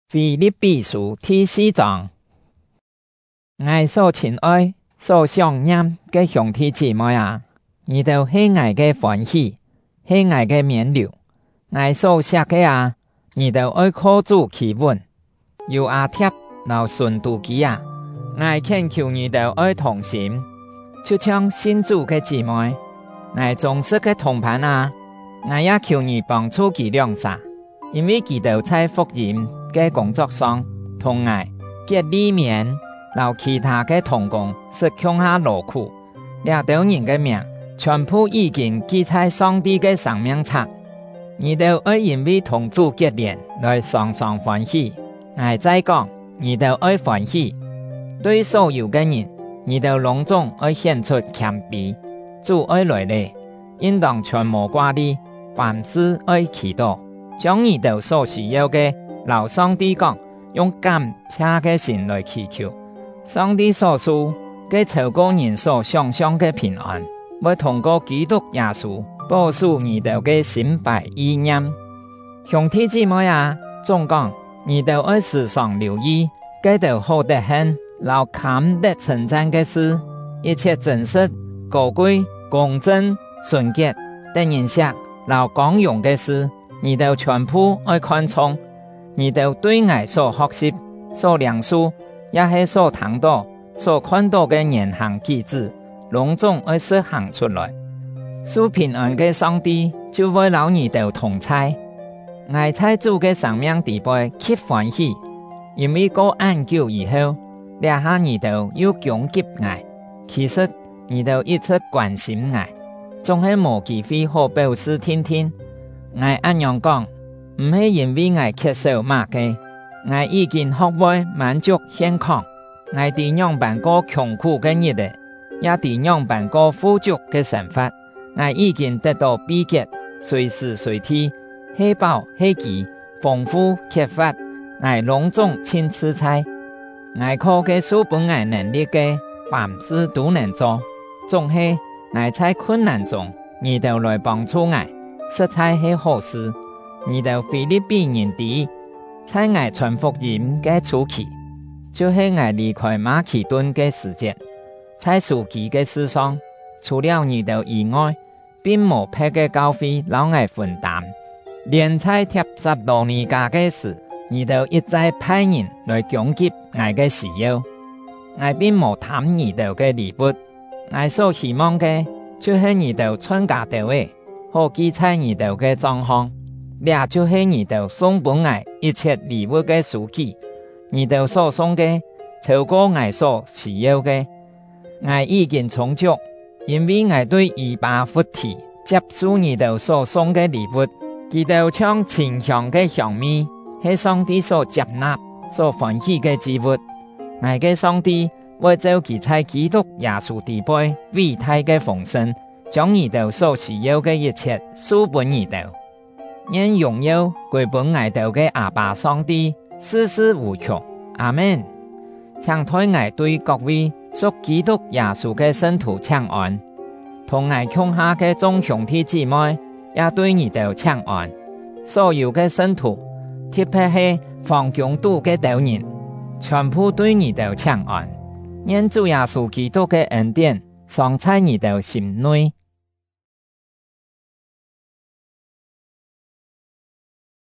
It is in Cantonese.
腓立比書第4章，我所親愛、所想念嘅兄弟姊妹啊，你哋係我嘅歡喜，係我嘅冕旒。我所寫嘅啊，你哋愛靠主企穩。有阿貼留順度基啊，我懇求你哋愛同心，就像信主嘅姊妹，我忠實嘅同伴啊，我也求你幫助佢兩下，因為佢哋在福音嘅工作上，同我結裏面，留其他嘅同工是向下勞苦，掠到人嘅命，全部已經記在上帝嘅生命冊。你哋愛因為同主結連來常常歡喜。我再講，你哋愛歡喜。對所有嘅人，你哋隆重愛顯出謙卑。主愛來咧，應當全無掛慮，凡事愛祈禱，將你哋所需要嘅留上帝講，用感謝嘅心來祈求。上帝所賜嘅超過人所想象嘅平安，會通過基督耶穌保守你哋嘅心懷意念。兄弟姊妹啊，總講，你哋愛時常留意，計到好得很，留堪得稱讚嘅事，一切真實、高貴、公正、純潔、得人惜、留光榮嘅事，你哋全部愛看重。你哋對我所學習、所領受，也係所聽到、所看到嘅言行舉止，隆重愛實行出來。賜平安嘅上帝就會留你哋同在。我在主嘅生命地位極歡喜，因為過安久以後，掠下你哋又攻擊我。其實你哋一直關心我，總係無機會好表示聽聽。我按樣講，唔係因為我缺少乜嘅，我已經學會滿足現況。我哋樣辦過窮苦嘅日子，也哋樣辦過富足嘅生活。我已經得到秘訣，隨時隨地，係飽係飢，豐富缺乏，我隆重親自在。我靠嘅書本我能力嘅，凡事都能做。總係我在困難中，你哋來幫助我，實在係好事。你哋腓立比人哋，在我傳福音嘅初期，就係我離開馬其頓嘅時節，在書記嘅事上，除了你哋以外，並無別嘅教會讓我分擔。連在帖撒羅尼迦嘅事，你哋一再派人來攻擊我嘅需要。我並無貪你哋嘅禮物，我所希望嘅，就係你哋全家到位，好記在你哋嘅賬項。這就是你哋送本我一切禮物嘅數據，你哋所送嘅超過我所需要嘅，我已經充足，因為我對以巴弗提接受你哋所送嘅禮物，佢哋像清香嘅香味，係上帝所接納、所歡喜嘅祭物。我嘅上帝會照佢在基督耶穌地位偉大嘅豐盛，將你哋所需要嘅一切賜俾你哋。願榮耀歸本我哋嘅阿爸上帝，世世無窮。阿們。請推我對各位屬基督耶穌嘅聖徒請安，同我共下嘅眾兄弟姊妹也對你哋請安。所有嘅聖徒，特別係防共度嘅道人，全部對你哋請安。願主耶穌基督嘅恩典常在你哋心內。